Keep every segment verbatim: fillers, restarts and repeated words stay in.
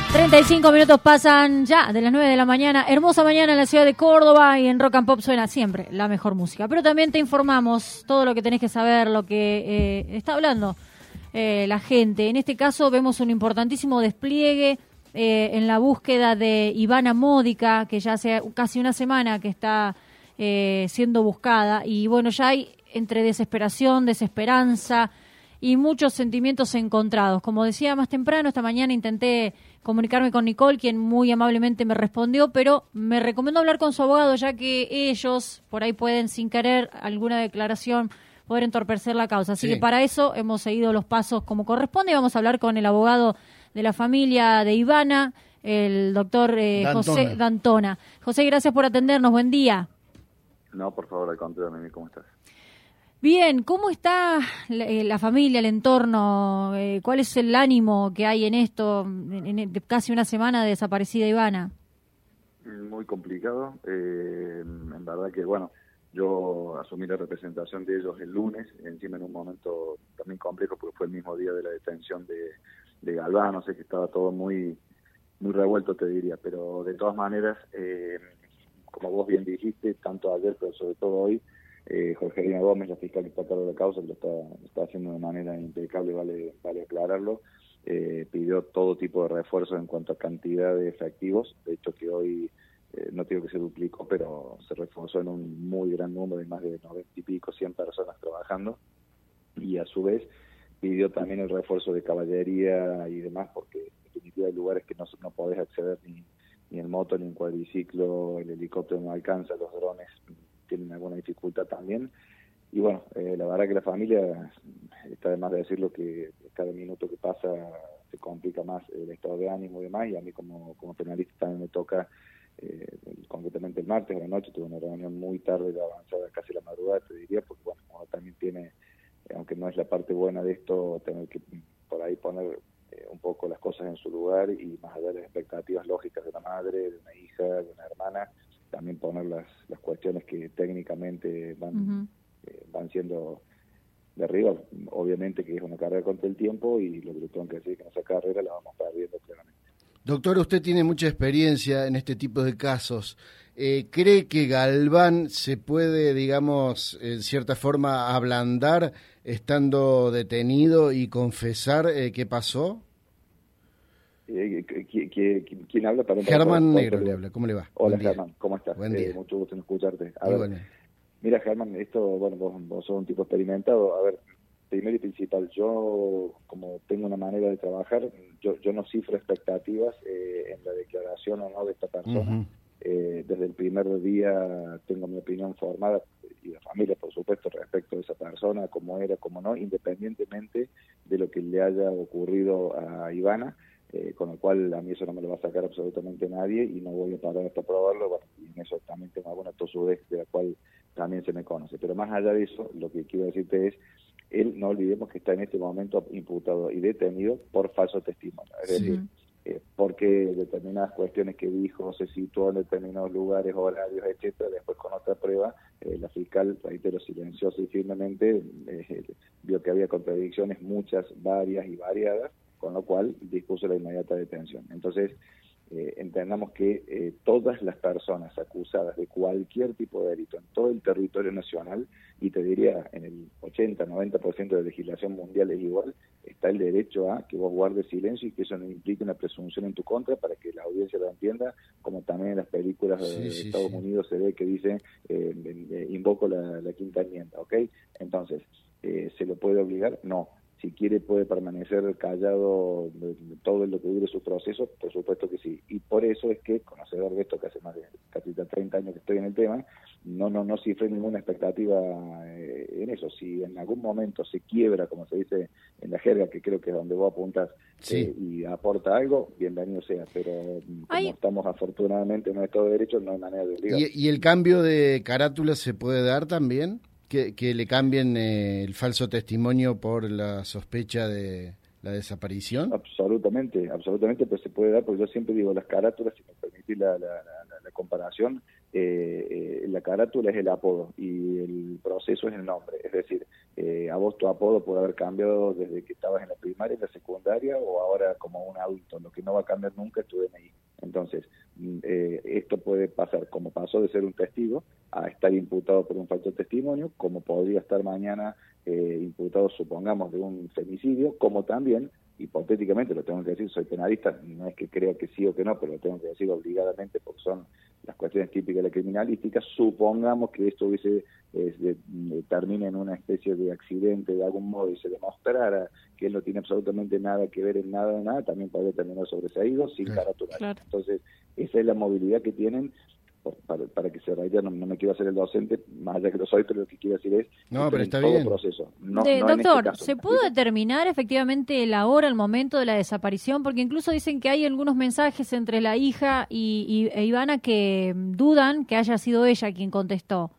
treinta y cinco minutos pasan ya de las nueve de la mañana. Hermosa mañana en la ciudad de Córdoba y en Rock and Pop suena siempre la mejor música. Pero también te informamos todo lo que tenés que saber, lo que eh, está hablando eh, la gente. En este caso vemos un importantísimo despliegue eh, en la búsqueda de Ivana Módica, que ya hace casi una semana que está eh, siendo buscada. Y bueno, ya hay entre desesperación, desesperanza y muchos sentimientos encontrados. Como decía más temprano, esta mañana intenté comunicarme con Nicole, quien muy amablemente me respondió, pero me recomendó hablar con su abogado, ya que ellos por ahí pueden, sin querer alguna declaración, poder entorpecer la causa. Así sí. que para eso hemos seguido los pasos como corresponde y vamos a hablar con el abogado de la familia de Ivana, el doctor eh, José D'Antona. José, gracias por atendernos. Buen día. No, por favor, al contrario, Mimi, ¿cómo estás? Bien, ¿cómo está la, la familia, el entorno? Eh, ¿Cuál es el ánimo que hay en esto, en, en, de casi una semana de desaparecida Ivana? Muy complicado. Eh, en verdad que, bueno, yo asumí la representación de ellos el lunes, encima en un momento también complejo, porque fue el mismo día de la detención de, de Galván, no sé, que estaba todo muy, muy revuelto, te diría, pero de todas maneras, eh, como vos bien dijiste, tanto ayer, pero sobre todo hoy, Eh, Jorgelina Gómez, la fiscal que está a cargo de la causa, que lo está, lo está haciendo de manera impecable, vale, vale aclararlo, eh, pidió todo tipo de refuerzos en cuanto a cantidad de efectivos. De hecho que hoy, eh, no digo que se duplicó, pero se reforzó en un muy gran número, de más de noventa y pico, cien personas trabajando, y a su vez pidió también el refuerzo de caballería y demás, porque en definitiva hay lugares que no, no podés acceder ni, ni en moto, ni en cuadriciclo, el helicóptero no alcanza, los drones tienen alguna dificultad también. Y bueno, eh, la verdad que la familia, está de más de decirlo, que cada minuto que pasa se complica más el estado de ánimo y demás, y a mí como, como penalista también me toca, eh, concretamente el martes a la noche, tuve una reunión muy tarde, avanzada casi la madrugada, te diría, porque bueno, uno también tiene, eh, aunque no es la parte buena de esto, tener que por ahí poner eh, un poco las cosas en su lugar, y más allá de las expectativas lógicas de una madre, de una hija, de una hermana, también poner las, las cuestiones que técnicamente van, uh-huh. eh, van siendo de arriba. Obviamente que es una carrera contra el tiempo, y lo que le tengo que decir es que en esa carrera la vamos perdiendo claramente. Doctor, usted tiene mucha experiencia en este tipo de casos. Eh, ¿Cree que Galván se puede, digamos, en cierta forma ablandar estando detenido y confesar eh, qué pasó? Eh, ¿Quién habla? Para Germán Negro le habla, ¿cómo le va? Hola Germán, ¿cómo estás? Buen día. Eh, mucho gusto en escucharte. A ver, mira Germán, esto, bueno, vos, vos sos un tipo experimentado. A ver, primero y principal, yo como tengo una manera de trabajar, yo, yo no cifro expectativas eh, en la declaración o no de esta persona. Uh-huh. Eh, desde el primer día tengo mi opinión formada, y la familia por supuesto, respecto de esa persona, cómo era, cómo no, independientemente de lo que le haya ocurrido a Ivana. Eh, con lo cual a mí eso no me lo va a sacar absolutamente nadie, y no voy a parar hasta probarlo. Bueno, y en eso también tengo alguna tosudez de la cual también se me conoce. Pero más allá de eso, lo que quiero decirte es, él, no olvidemos que está en este momento imputado y detenido por falso testimonio. Es sí. decir, eh, porque determinadas cuestiones que dijo, se situó en determinados lugares, horarios, etcétera, después con otra prueba, eh, la fiscal, reitero, silenciosa y firmemente, eh, vio que había contradicciones, muchas, varias y variadas, con lo cual dispuso la inmediata detención. Entonces, eh, entendamos que eh, todas las personas acusadas de cualquier tipo de delito en todo el territorio nacional, y te diría en el ochenta, noventa por ciento de la legislación mundial es igual, está el derecho a que vos guardes silencio y que eso no implique una presunción en tu contra, para que la audiencia lo entienda, como también en las películas sí, de sí, Estados sí. Unidos se ve que dice, eh, eh, invoco la, la quinta enmienda, ¿ok? Entonces, eh, ¿se lo puede obligar? No. Si quiere puede permanecer callado todo lo que dure su proceso, por supuesto que sí. Y por eso es que, conocedor de esto, que hace más de casi treinta años que estoy en el tema, no no no cifré ninguna expectativa eh, en eso. Si en algún momento se quiebra, como se dice en la jerga, que creo que es donde vos apuntas, sí. eh, y aporta algo, bienvenido sea. Pero como Ay. estamos afortunadamente en un Estado de Derecho, no hay manera de obligar. ¿Y, y el cambio de carátula se puede dar también? Que, que le cambien eh, el falso testimonio por la sospecha de la desaparición. Absolutamente, absolutamente, pero se puede dar, porque yo siempre digo, las carátulas, si me permitís la, la, la, la comparación, eh, eh, la carátula es el apodo y el proceso es el nombre. Es decir, eh, a vos tu apodo puede haber cambiado desde que estabas en la primaria, en la secundaria o ahora como un adulto. Lo que no va a cambiar nunca es tu D N I. Entonces, eh, esto puede pasar como pasó de ser un testigo a estar imputado por un falso testimonio, como podría estar mañana eh, imputado, supongamos, de un femicidio, como también, hipotéticamente, lo tengo que decir, soy penalista, no es que crea que sí o que no, pero lo tengo que decir obligadamente porque son las cuestiones típicas de la criminalística, supongamos que esto hubiese eh, de, de, termine en una especie de accidente de algún modo y se demostrara que él no tiene absolutamente nada que ver en nada de nada, también podría terminar sobreseído sin claro, carátula. Claro. Entonces, esa es la movilidad que tienen. Para, para que se vaya, no, no me quiero hacer el docente, más allá que lo soy, pero lo que quiero decir es no, pero está todo bien. proceso. No, de, no doctor, en este caso, ¿se pudo determinar efectivamente la hora, el momento de la desaparición? Porque incluso dicen que hay algunos mensajes entre la hija y, y e Ivana que dudan que haya sido ella quien contestó.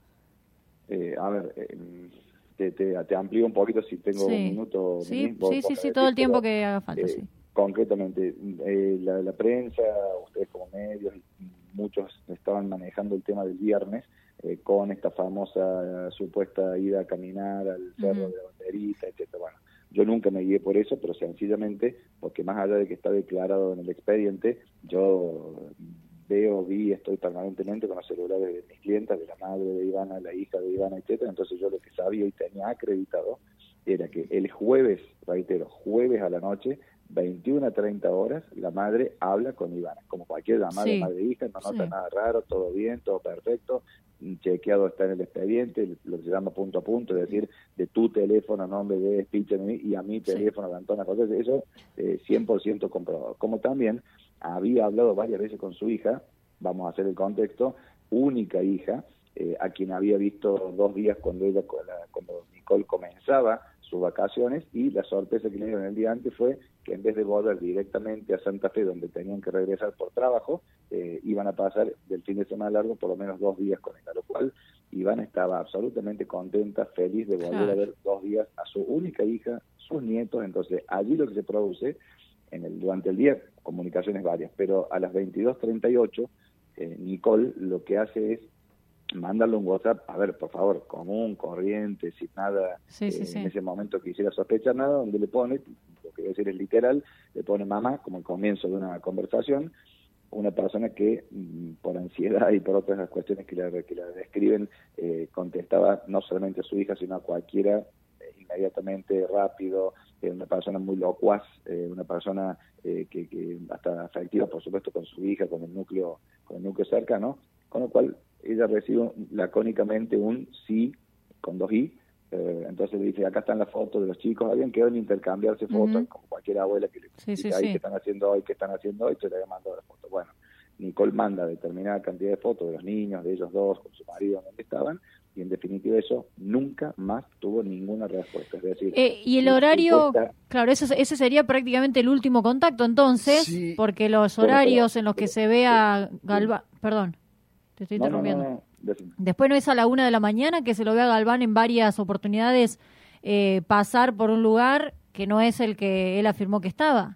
Eh, a ver, eh, te, te, te amplío un poquito si tengo sí. un minuto. Sí, Denis, vos, sí, vos sí, sí, decís, todo el tiempo pero, que haga falta, eh, sí. Concretamente, eh, la, la prensa, ustedes como medios, muchos estaban manejando el tema del viernes eh, con esta famosa uh, supuesta ida a caminar al cerro uh-huh. de Banderita, etcétera. Bueno, yo nunca me guié por eso, pero sencillamente porque más allá de que está declarado en el expediente, yo veo, vi, estoy permanentemente con los celulares de mis clientas, de la madre de Ivana, la hija de Ivana, etcétera. Entonces yo lo que sabía y tenía acreditado era que el jueves, reitero, jueves a la noche, veintiuna a treinta horas, la madre habla con Ivana, como cualquier llamada sí. de madre e hija, no nota sí. nada raro, todo bien, todo perfecto, chequeado está en el expediente, lo que se llama punto a punto, es decir, de tu teléfono, nombre de speech y a mi teléfono, sí. de Antonio José, eso eh, cien por ciento comprobado. Como también había hablado varias veces con su hija, vamos a hacer el contexto, única hija, eh, a quien había visto dos días cuando ella, cuando Nicole comenzaba sus vacaciones, y la sorpresa que le dieron el día antes fue que en vez de volver directamente a Santa Fe, donde tenían que regresar por trabajo, eh, iban a pasar del fin de semana largo por lo menos dos días con ella, lo cual Ivana estaba absolutamente contenta, feliz de volver claro. a ver dos días a su única hija, sus nietos. Entonces allí lo que se produce, en el durante el día, comunicaciones varias, pero a las veintidós treinta y ocho, eh, Nicole lo que hace es mandarle un WhatsApp, a ver, por favor, común, corriente, sin nada, sí, eh, sí, sí. en ese momento que hiciera sospechar nada, donde le pone, lo que voy a decir es literal, le pone mamá, como el comienzo de una conversación, una persona que mm, por ansiedad y por otras cuestiones que la, que la describen, eh, contestaba no solamente a su hija, sino a cualquiera, eh, inmediatamente, rápido, eh, una persona muy locuaz, eh, una persona eh, que, que hasta afectiva, por supuesto, con su hija, con el núcleo, con el núcleo cercano, con lo cual ella recibe lacónicamente un sí con dos i, eh, entonces le dice, acá están las fotos de los chicos, habían quedado en intercambiarse fotos, uh-huh. como cualquier abuela que le sí, dice, sí, ahí sí. qué están haciendo hoy, qué están haciendo hoy, se le había mandado las fotos. Bueno, Nicole manda determinada cantidad de fotos de los niños, de ellos dos, con su marido, donde estaban, y en definitiva eso nunca más tuvo ninguna respuesta. Es decir, eh, y el horario, supuesta... claro, eso, ese sería prácticamente el último contacto entonces, sí. porque los horarios bueno, pero, en los que pero, se ve a Galván, sí. perdón, te estoy no, interrumpiendo. No, no, no. Después no es a la una de la mañana que se lo ve a Galván en varias oportunidades eh, pasar por un lugar que no es el que él afirmó que estaba.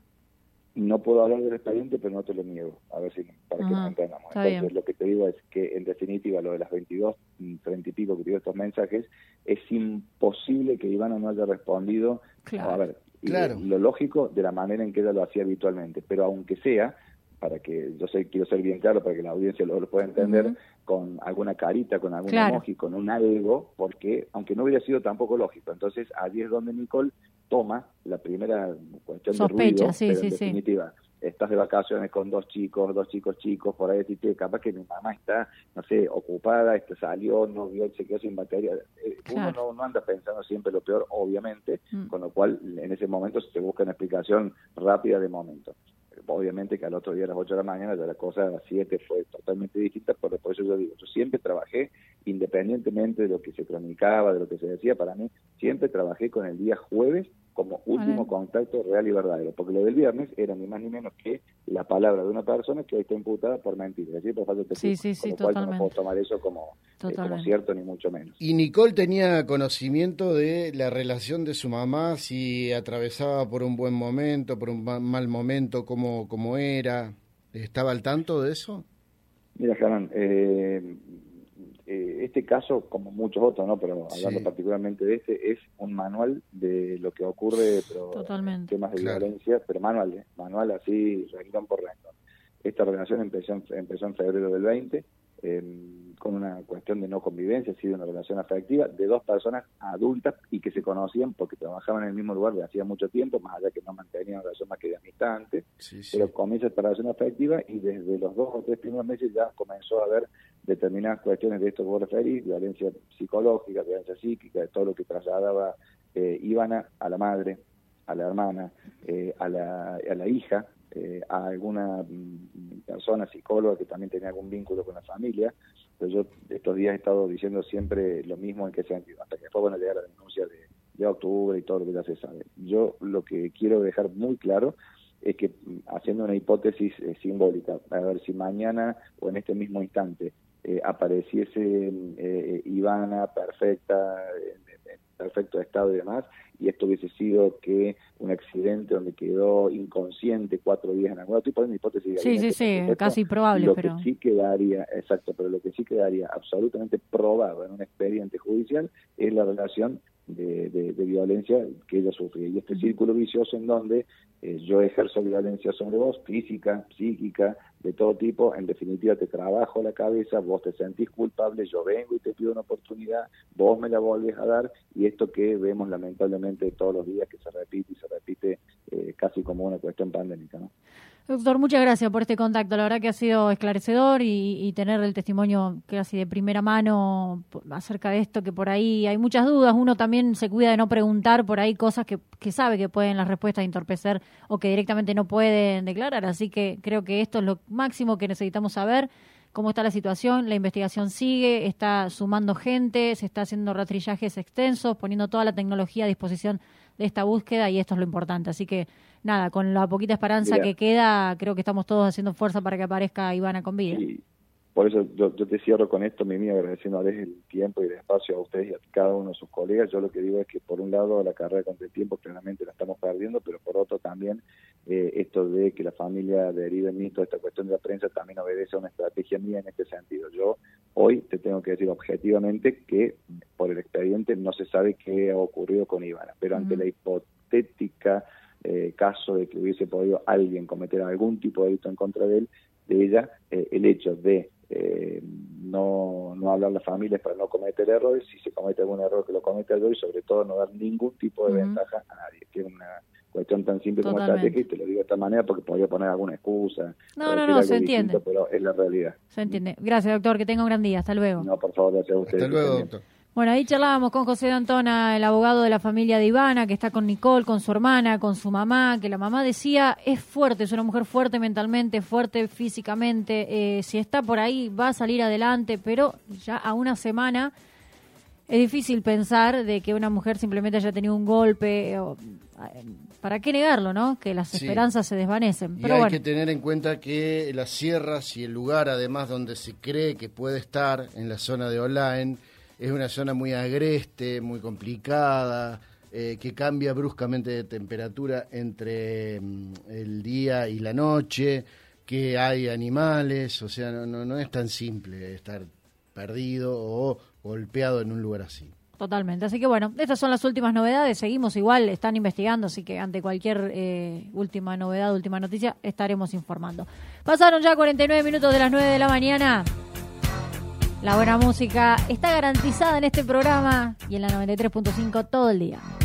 No puedo hablar del expediente, pero no te lo niego, a ver si para Ajá, que nos entendamos. Entonces, bien. Lo que te digo es que, en definitiva, lo de las veintidós, treinta y pico que dio estos mensajes, es imposible que Ivana no haya respondido, claro. a ver, claro. lo lógico, de la manera en que ella lo hacía habitualmente, pero aunque sea, para que yo sé, quiero ser bien claro, para que la audiencia lo, lo pueda entender, uh-huh. con alguna carita, con algún claro. emoji, con un algo, porque, aunque no hubiera sido tampoco lógico, entonces allí es donde Nicole toma la primera cuestión Sospecha, de ruido, sí, pero sí, en definitiva, sí. estás de vacaciones con dos chicos, dos chicos chicos, por ahí, capaz que mi mamá está, no sé, ocupada, este salió, no vio, se quedó sin batería. Claro. Uno no, no anda pensando siempre lo peor, obviamente, mm. con lo cual en ese momento se busca una explicación rápida de momento. Obviamente que al otro día a las ocho de la mañana ya la cosa a las siete fue totalmente distinta, pero por eso yo digo, yo siempre trabajé, independientemente de lo que se cronicaba, de lo que se decía, para mí, siempre trabajé con el día jueves como último contacto real y verdadero, porque lo del viernes era ni más ni menos que la palabra de una persona que hoy está imputada por mentir, es decir, por falta de testimonio, sí, sí, sí, con lo cual totalmente. no puedo tomar eso como, eh, como cierto ni mucho menos. ¿Y Nicole tenía conocimiento de la relación de su mamá, si atravesaba por un buen momento, por un mal momento, cómo, cómo era? ¿Estaba al tanto de eso? Mira, Germán, eh, eh, este caso, como muchos otros, ¿no? Pero hablando sí. particularmente de este, es un manual de lo que ocurre, pero Totalmente. temas de claro. violencia, pero manual, ¿eh? manual así, renglón por renglón. Esta relación empezó en, empezó en febrero del veinte, eh, con una cuestión de no convivencia, ha sido una relación afectiva de dos personas adultas y que se conocían porque trabajaban en el mismo lugar de hacía mucho tiempo, más allá que no mantenían una relación más que de amistad antes, sí, sí. pero comienza esta relación afectiva y desde los dos o tres primeros meses ya comenzó a haber determinadas cuestiones de esto que vos referís, violencia psicológica, violencia psíquica, de todo lo que trasladaba eh, Ivana a la madre, a la hermana, eh, a, la, a la hija, eh, a alguna persona psicóloga que también tenía algún vínculo con la familia. Pero yo estos días he estado diciendo siempre lo mismo en qué sentido, hasta que después bueno, llega la denuncia de, de octubre y todo lo que ya se sabe. Yo lo que quiero dejar muy claro es que, haciendo una hipótesis eh, simbólica, a ver si mañana o en este mismo instante eh, apareciese eh, Ivana perfecta, en perfecto estado y demás, y esto hubiese sido que un accidente donde quedó inconsciente cuatro días en algún tipo de una hipótesis. Sí, sí, sí, casi probable, lo pero... que sí quedaría, exacto, pero lo que sí quedaría absolutamente probado en un expediente judicial es la relación de, de, de violencia que ella sufría. Y este círculo vicioso en donde eh, yo ejerzo violencia sobre vos, física, psíquica, de todo tipo, en definitiva te trabajo la cabeza, vos te sentís culpable, yo vengo y te pido una oportunidad, vos me la volvés a dar, y esto que vemos lamentablemente todos los días, que se repite y se repite eh, casi como una cuestión pandémica, ¿no? Doctor, muchas gracias por este contacto. La verdad que ha sido esclarecedor y, y tener el testimonio casi de primera mano acerca de esto, que por ahí hay muchas dudas. Uno también se cuida de no preguntar por ahí cosas que, que sabe que pueden las respuestas entorpecer o que directamente no pueden declarar. Así que creo que esto es lo máximo que necesitamos saber. Cómo está la situación, la investigación sigue, está sumando gente, se está haciendo rastrillajes extensos, poniendo toda la tecnología a disposición de esta búsqueda, y esto es lo importante. Así que, nada, con la poquita esperanza Mira, que queda, creo que estamos todos haciendo fuerza para que aparezca Ivana con vida. Sí, por eso yo, yo te cierro con esto, Mimi, agradeciéndoles el tiempo y el espacio a ustedes y a cada uno de sus colegas. Yo lo que digo es que, por un lado, la carrera contra el tiempo claramente la estamos perdiendo, pero por otro también eh, esto de que la familia derive en mí, toda esta cuestión de la prensa también obedece a una estrategia mía en este sentido. Yo hoy te tengo que decir objetivamente que por el expediente no se sabe qué ha ocurrido con Ivana, pero ante uh-huh. la hipotética eh, caso de que hubiese podido alguien cometer algún tipo de delito en contra de él, de ella, eh, el hecho de eh, no, no hablar a las familias para no cometer errores, si se comete algún error que lo cometa yo, y sobre todo no dar ningún tipo de uh-huh. ventaja a nadie, que es una cuestión tan simple Totalmente. como estrategia, y te lo digo de esta manera porque podría poner alguna excusa. No, no, no, se entiende. Pero es la realidad. Se entiende. Gracias, doctor, que tenga un gran día. Hasta luego. No, por favor, gracias a ustedes. Hasta luego, doctor. Bueno, ahí charlábamos con José D'Antona, el abogado de la familia de Ivana, que está con Nicole, con su hermana, con su mamá, que la mamá decía es fuerte, es una mujer fuerte mentalmente, fuerte físicamente, eh, si está por ahí va a salir adelante, pero ya a una semana es difícil pensar de que una mujer simplemente haya tenido un golpe, o, ¿para qué negarlo, no? Que las sí. esperanzas se desvanecen. Y pero hay bueno. que tener en cuenta que las sierras y el lugar, además, donde se cree que puede estar, en la zona de Olaen, es una zona muy agreste, muy complicada, eh, que cambia bruscamente de temperatura entre mm, el día y la noche, que hay animales, o sea, no, no, no es tan simple estar perdido o golpeado en un lugar así. Totalmente, así que bueno, estas son las últimas novedades, seguimos igual, están investigando, así que ante cualquier eh, última novedad, última noticia, estaremos informando. Pasaron ya cuarenta y nueve minutos de las nueve de la mañana. La buena música está garantizada en este programa y en la noventa y tres punto cinco todo el día.